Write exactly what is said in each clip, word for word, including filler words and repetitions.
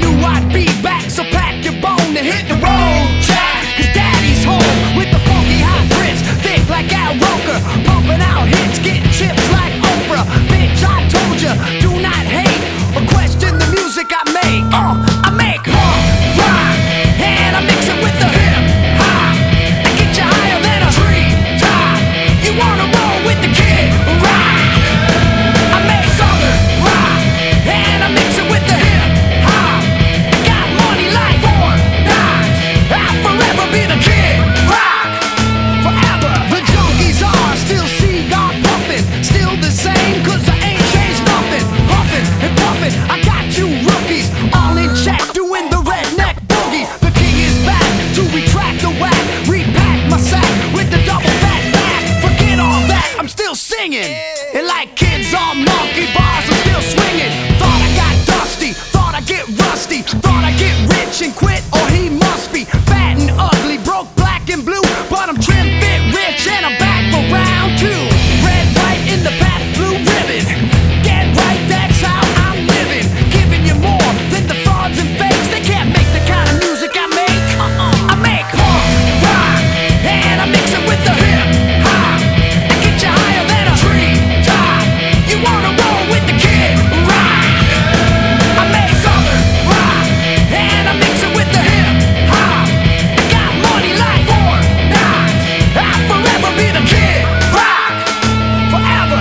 knew I'd be back, so pack your bone and hit the road, Jack. Cause daddy's home with the funky hot grits, thick like Al Roker, pumping out hits, getting chips like Oprah. Bitch, I told ya, do not hate or question the music I make. Uh, I make hard rock, and I mix it with the hip hop. I get you higher than a tree top. You wanna roll with the Kid Rock? I make southern rock, and I mix it with the hip hop. Got money like Fort Knox. I'll forever be the Kid Rock. Forever. The junkies are still cigar puffin', still the same, cause I ain't changed nothing. Huffin' and puffin', I got you rookies all in check, doing the redneck boogie. The king is back to retract the whack, repack my sack with the double back back. Forget all that, I'm still singing, and like kids on monkey bars, I'm still swinging. Thought I got dusty, thought I get rusty, thought I get rich and quit, or he must be fat and ugly, broke, black and blue, but I'm trim, fit, rich, and I'm back for round two. Red, white in the path, blue ribbon. Get right, that's how I'm living, giving you more than the frauds and fakes. They can't make the kind of music I make. Uh-uh. I make hard rock, and I mix it with the hip hop. I get you higher than a tree top. You wanna roll with the Kid Rock? I make southern rock, and I mix it with the hip hop. Got money like Fort Knox. I'll forever be the Kid Rock. Forever.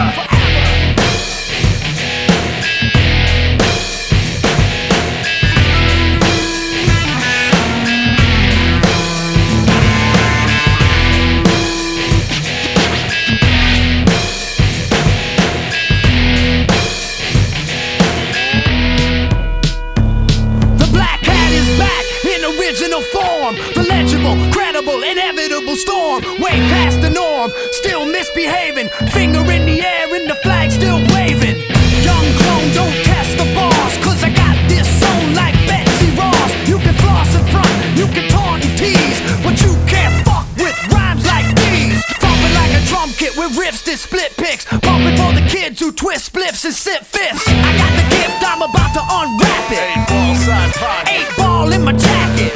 The black hat is back in original form. The legible, credible, inevitable storm. Way past the norm, still misbehaving. Finger in the air and the flag still waving. Young clone, don't test the bars, cause I got this zone like Betsy Ross. You can floss in front, you can taunt and tease, but you can't fuck with rhymes like these. Thumping like a drum kit with riffs that split picks. Pumping for the kids who twist spliffs and sit fists. I got the gift, I'm about to unwrap it. Eight ball side pocket. Eight ball in my jacket.